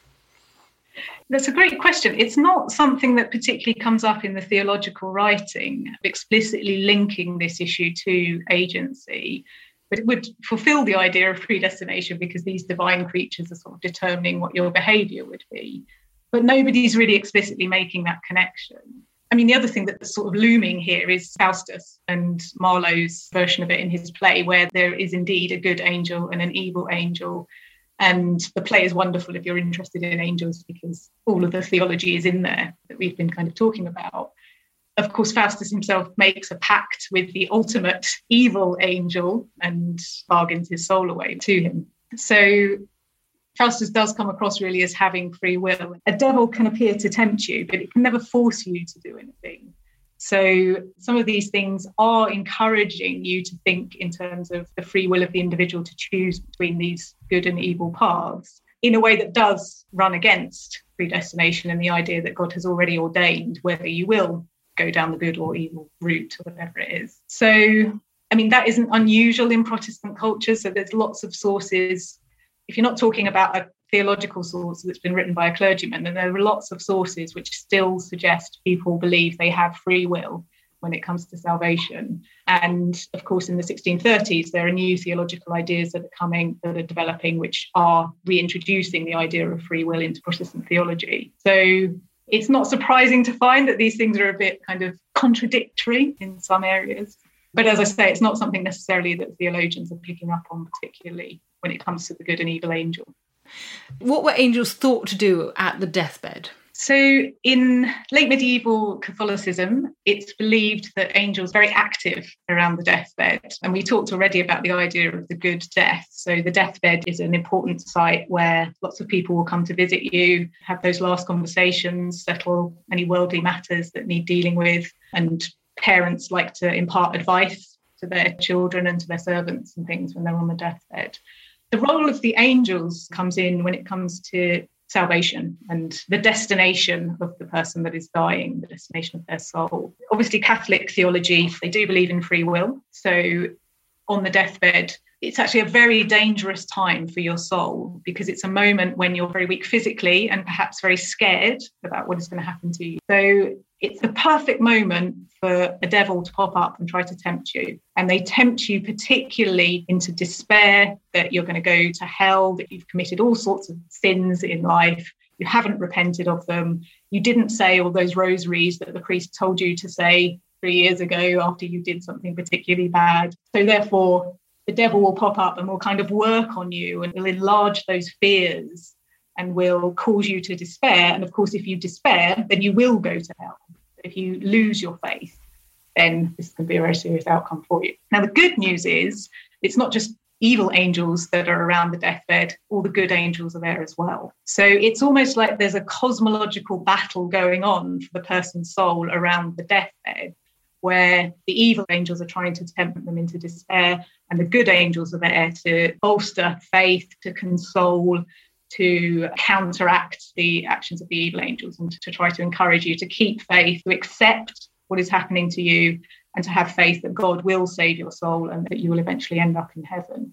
That's a great question. It's not something that particularly comes up in the theological writing, explicitly linking this issue to agency, but it would fulfill the idea of predestination because these divine creatures are sort of determining what your behaviour would be. But nobody's really explicitly making that connection. I mean, the other thing that's sort of looming here is Faustus and Marlowe's version of it in his play, where there is indeed a good angel and an evil angel. And the play is wonderful if you're interested in angels because all of the theology is in there that we've been kind of talking about. Of course, Faustus himself makes a pact with the ultimate evil angel and bargains his soul away to him. So Faustus does come across really as having free will. A devil can appear to tempt you, but it can never force you to do anything. So some of these things are encouraging you to think in terms of the free will of the individual to choose between these good and evil paths in a way that does run against predestination and the idea that God has already ordained whether you will go down the good or evil route or whatever it is. So, I mean, that isn't unusual in Protestant culture. So there's lots of sources. If you're not talking about a theological source that's been written by a clergyman, then there are lots of sources which still suggest people believe they have free will when it comes to salvation. And of course, in the sixteen thirties, there are new theological ideas that are coming, that are developing, which are reintroducing the idea of free will into Protestant theology. So it's not surprising to find that these things are a bit kind of contradictory in some areas. But as I say, it's not something necessarily that theologians are picking up on, particularly when it comes to the good and evil angel. What were angels thought to do at the deathbed? So in late medieval Catholicism, it's believed that angels are very active around the deathbed. And we talked already about the idea of the good death. So the deathbed is an important site where lots of people will come to visit you, have those last conversations, settle any worldly matters that need dealing with. And parents like to impart advice to their children and to their servants and things when they're on the deathbed. The role of the angels comes in when it comes to salvation and the destination of the person that is dying, the destination of their soul. Obviously, Catholic theology, they do believe in free will. So on the deathbed, it's actually a very dangerous time for your soul because it's a moment when you're very weak physically and perhaps very scared about what is going to happen to you. So it's the perfect moment for a devil to pop up and try to tempt you. And they tempt you particularly into despair, that you're going to go to hell, that you've committed all sorts of sins in life, you haven't repented of them, you didn't say all those rosaries that the priest told you to say three years ago after you did something particularly bad. So therefore, the devil will pop up and will kind of work on you and will enlarge those fears and will cause you to despair. And of course, if you despair, then you will go to hell. If you lose your faith, then this can be a very serious outcome for you. Now, the good news is it's not just evil angels that are around the deathbed, all the good angels are there as well. So it's almost like there's a cosmological battle going on for the person's soul around the deathbed, where the evil angels are trying to tempt them into despair, and the good angels are there to bolster faith, to console, to counteract the actions of the evil angels, and to, to try to encourage you to keep faith, to accept what is happening to you, and to have faith that God will save your soul and that you will eventually end up in heaven.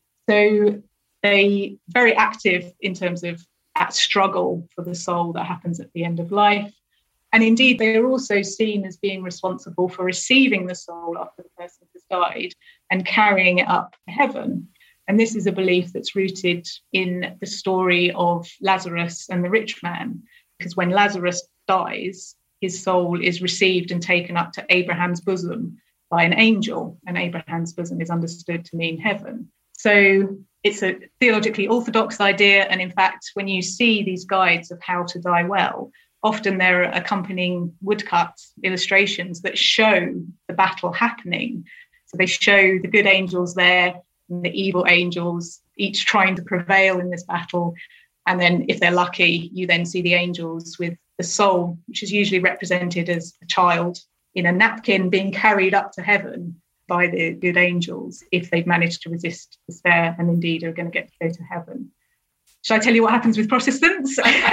So they very active in terms of that struggle for the soul that happens at the end of life. And indeed, they are also seen as being responsible for receiving the soul after the person has died and carrying it up to heaven. And this is a belief that's rooted in the story of Lazarus and the rich man, because when Lazarus dies, his soul is received and taken up to Abraham's bosom by an angel, and Abraham's bosom is understood to mean heaven. So it's a theologically orthodox idea. And in fact, when you see these guides of how to die well, often there are accompanying woodcuts, illustrations that show the battle happening. So they show the good angels there and the evil angels, each trying to prevail in this battle. And then if they're lucky, you then see the angels with the soul, which is usually represented as a child in a napkin, being carried up to heaven by the good angels if they've managed to resist despair and indeed are going to get to go to heaven. Shall I tell you what happens with Protestants?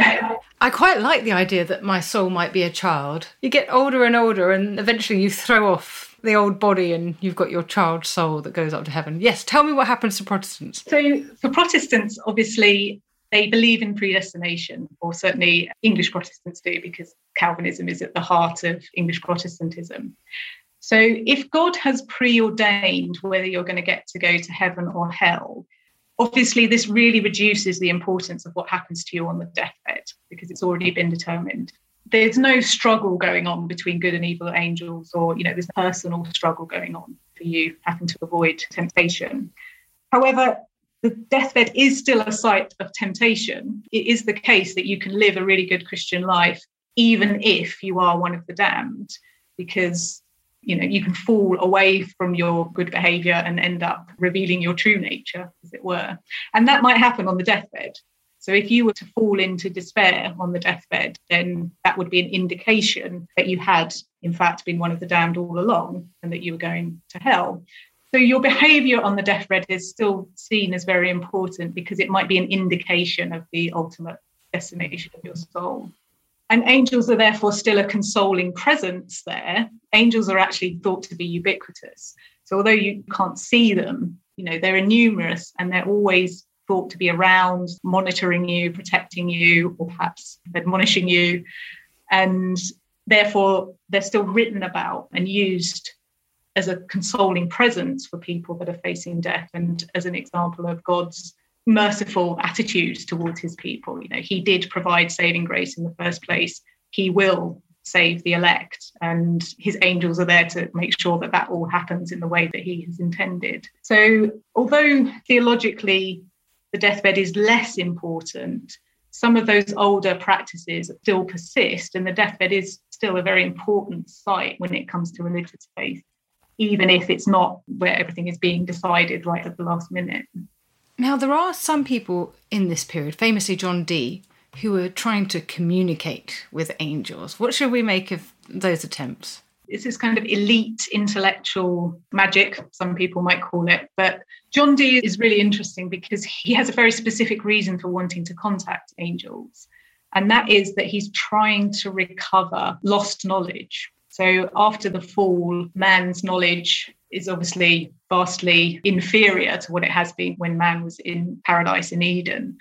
I quite like the idea that my soul might be a child. You get older and older and eventually you throw off the old body and you've got your child soul that goes up to heaven. Yes, tell me what happens to Protestants. So for Protestants, obviously, they believe in predestination, or certainly English Protestants do, because Calvinism is at the heart of English Protestantism. So if God has preordained whether you're going to get to go to heaven or hell, obviously this really reduces the importance of what happens to you on the deathbed, because it's already been determined. There's no struggle going on between good and evil angels, or, you know, there's a personal struggle going on for you having to avoid temptation. However, the deathbed is still a site of temptation. It is the case that you can live a really good Christian life even if you are one of the damned, because, you know, you can fall away from your good behaviour and end up revealing your true nature, as it were. And that might happen on the deathbed. So if you were to fall into despair on the deathbed, then that would be an indication that you had, in fact, been one of the damned all along and that you were going to hell. So your behaviour on the deathbed is still seen as very important, because it might be an indication of the ultimate destination of your soul. And angels are therefore still a consoling presence there. Angels are actually thought to be ubiquitous. So although you can't see them, you know, they're numerous and they're always thought to be around, monitoring you, protecting you, or perhaps admonishing you. And therefore, they're still written about and used as a consoling presence for people that are facing death and as an example of God's merciful attitudes towards his people. You know, he did provide saving grace in the first place. He will save the elect, and his angels are there to make sure that that all happens in the way that he has intended. So although theologically the deathbed is less important, some of those older practices still persist, and the deathbed is still a very important site when it comes to religious faith, even if it's not where everything is being decided right at the last minute. Now, there are some people in this period, famously John Dee, who are trying to communicate with angels. What should we make of those attempts? It's this kind of elite intellectual magic, some people might call it. But John Dee is really interesting because he has a very specific reason for wanting to contact angels. And that is that he's trying to recover lost knowledge. So after the fall, man's knowledge is obviously vastly inferior to what it has been when man was in paradise in Eden.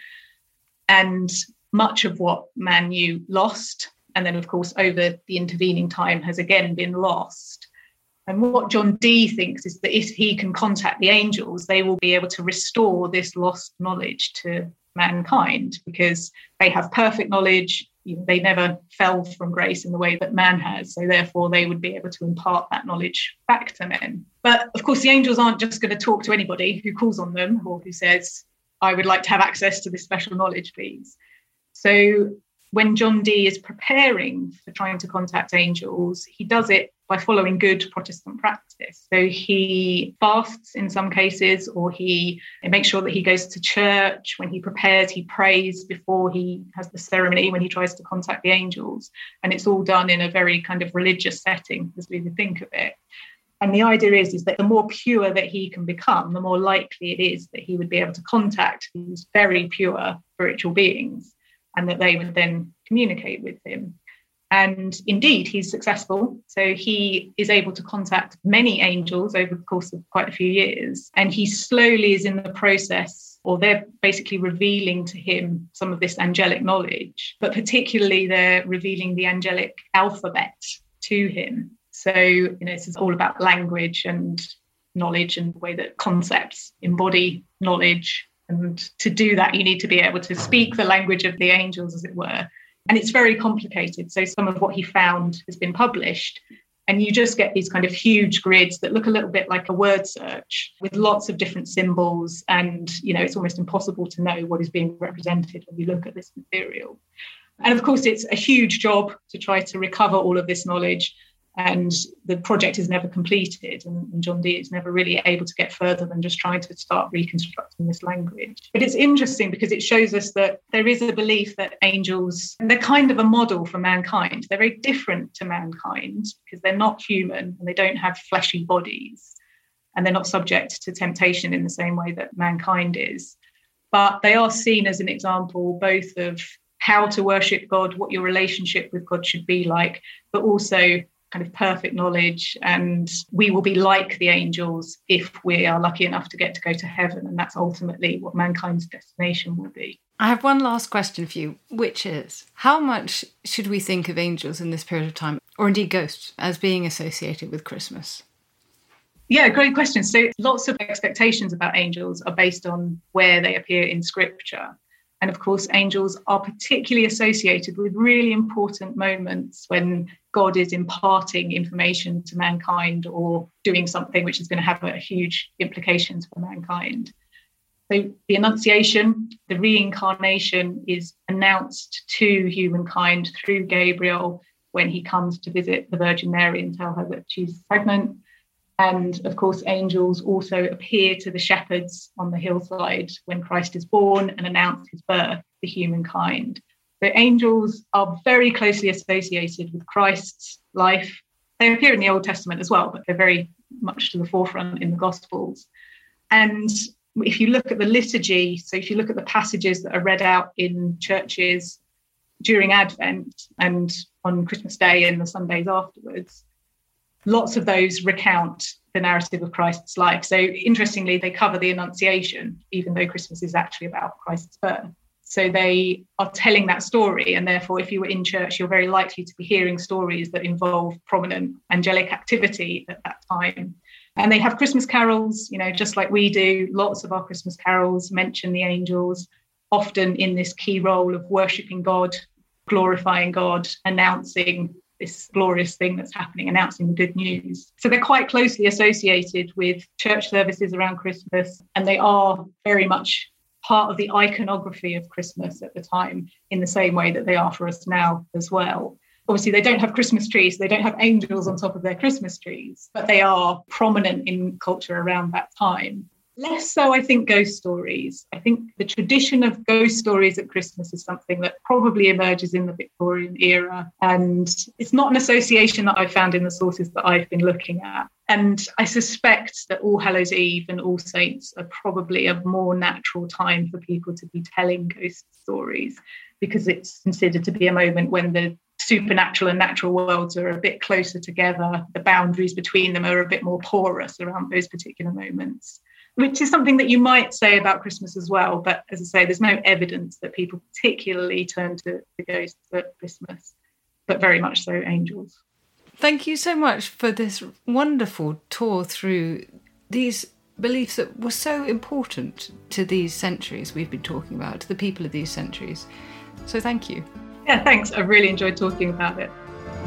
And much of what man knew lost. And then, of course, over the intervening time has again been lost. And what John Dee thinks is that if he can contact the angels, they will be able to restore this lost knowledge to mankind because they have perfect knowledge. You know, they never fell from grace in the way that man has. So therefore, they would be able to impart that knowledge back to men. But of course, the angels aren't just going to talk to anybody who calls on them or who says, I would like to have access to this special knowledge, please. So when John Dee is preparing for trying to contact angels, he does it by following good Protestant practice. So he fasts in some cases, or he makes sure that he goes to church. When he prepares, he prays before he has the ceremony, when he tries to contact the angels. And it's all done in a very kind of religious setting, as we would think of it. And the idea is, is that the more pure that he can become, the more likely it is that he would be able to contact these very pure spiritual beings, and that they would then communicate with him. And indeed, he's successful. So he is able to contact many angels over the course of quite a few years. And he slowly is in the process, or they're basically revealing to him some of this angelic knowledge, but particularly they're revealing the angelic alphabet to him. So, you know, this is all about language and knowledge and the way that concepts embody knowledge. And to do that, you need to be able to speak the language of the angels, as it were. And it's very complicated. So some of what he found has been published. And you just get these kind of huge grids that look a little bit like a word search with lots of different symbols. And, you know, it's almost impossible to know what is being represented when you look at this material. And of course, it's a huge job to try to recover all of this knowledge. And the project is never completed, and, and John Dee is never really able to get further than just trying to start reconstructing this language. But it's interesting because it shows us that there is a belief that angels, they're kind of a model for mankind. They're very different to mankind because they're not human and they don't have fleshy bodies, and they're not subject to temptation in the same way that mankind is. But they are seen as an example both of how to worship God, what your relationship with God should be like, but also kind of perfect knowledge, and we will be like the angels if we are lucky enough to get to go to heaven, and that's ultimately what mankind's destination will be. I have one last question for you, which is, how much should we think of angels in this period of time, or indeed ghosts, as being associated with Christmas? Yeah, great question. So lots of expectations about angels are based on where they appear in Scripture. And of course, angels are particularly associated with really important moments when God is imparting information to mankind or doing something which is going to have a huge implications for mankind. So the Annunciation, the reincarnation, is announced to humankind through Gabriel when he comes to visit the Virgin Mary and tell her that she's pregnant. And of course, angels also appear to the shepherds on the hillside when Christ is born and announce his birth to humankind. So angels are very closely associated with Christ's life. They appear in the Old Testament as well, but they're very much to the forefront in the Gospels. And if you look at the liturgy, so if you look at the passages that are read out in churches during Advent and on Christmas Day and the Sundays afterwards, lots of those recount the narrative of Christ's life. So interestingly, they cover the Annunciation, even though Christmas is actually about Christ's birth. So they are telling that story. And therefore, if you were in church, you're very likely to be hearing stories that involve prominent angelic activity at that time. And they have Christmas carols, you know, just like we do. Lots of our Christmas carols mention the angels, often in this key role of worshipping God, glorifying God, announcing this glorious thing that's happening, announcing the good news. So they're quite closely associated with church services around Christmas, and they are very much part of the iconography of Christmas at the time, in the same way that they are for us now as well. Obviously, they don't have Christmas trees, they don't have angels on top of their Christmas trees, but they are prominent in culture around that time. Less so, I think, ghost stories. I think the tradition of ghost stories at Christmas is something that probably emerges in the Victorian era. And it's not an association that I found in the sources that I've been looking at. And I suspect that All Hallows Eve and All Saints are probably a more natural time for people to be telling ghost stories, because it's considered to be a moment when the supernatural and natural worlds are a bit closer together. The boundaries between them are a bit more porous around those particular moments, which is something that you might say about Christmas as well. But as I say, there's no evidence that people particularly turn to the ghosts at Christmas, but very much so angels. Thank you so much for this wonderful tour through these beliefs that were so important to these centuries we've been talking about, to the people of these centuries. So thank you. Yeah, thanks. I really enjoyed talking about it.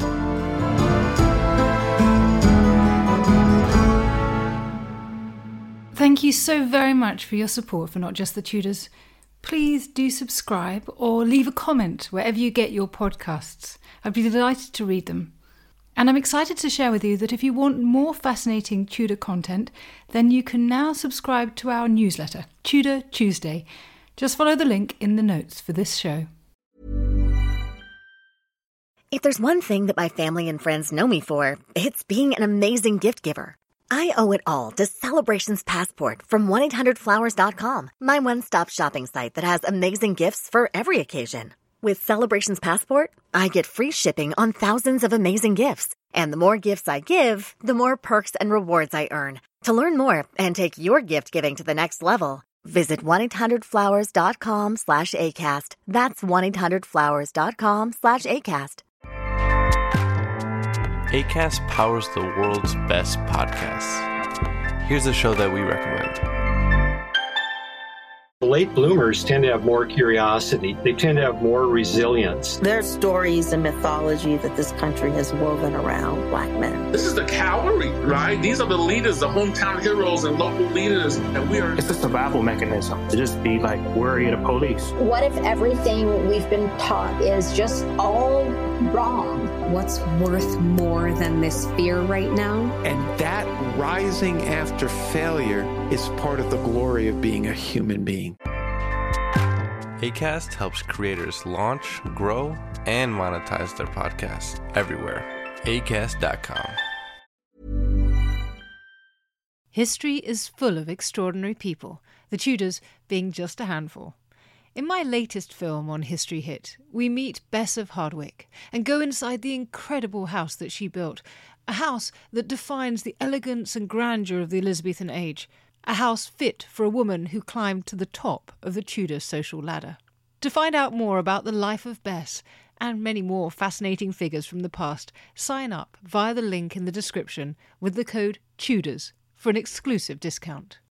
Thank you so very much for your support for Not Just the Tudors. Please do subscribe or leave a comment wherever you get your podcasts. I'd be delighted to read them. And I'm excited to share with you that if you want more fascinating Tudor content, then you can now subscribe to our newsletter, Tudor Tuesday. Just follow the link in the notes for this show. If there's one thing that my family and friends know me for, it's being an amazing gift giver. I owe it all to Celebrations Passport from one eight hundred flowers dot com, my one-stop shopping site that has amazing gifts for every occasion. With Celebrations Passport, I get free shipping on thousands of amazing gifts. And the more gifts I give, the more perks and rewards I earn. To learn more and take your gift giving to the next level, visit one eight hundred flowers dot com slash ACAST. That's one eight hundred flowers dot com slash ACAST. Acast powers the world's best podcasts. Here's a show that we recommend. Late bloomers tend to have more curiosity. They tend to have more resilience. There's stories and mythology that this country has woven around Black men. This is the cavalry, right? These are the leaders, the hometown heroes and local leaders. And we are... It's a survival mechanism to just be like worry of the police. What if everything we've been taught is just all wrong? What's worth more than this fear right now? And that rising after failure is part of the glory of being a human being. Acast helps creators launch, grow, and monetize their podcasts everywhere. acast dot com. History is full of extraordinary people, the Tudors being just a handful. In my latest film on History Hit, we meet Bess of Hardwick and go inside the incredible house that she built, a house that defines the elegance and grandeur of the Elizabethan age, a house fit for a woman who climbed to the top of the Tudor social ladder. To find out more about the life of Bess and many more fascinating figures from the past, sign up via the link in the description with the code TUDORS for an exclusive discount.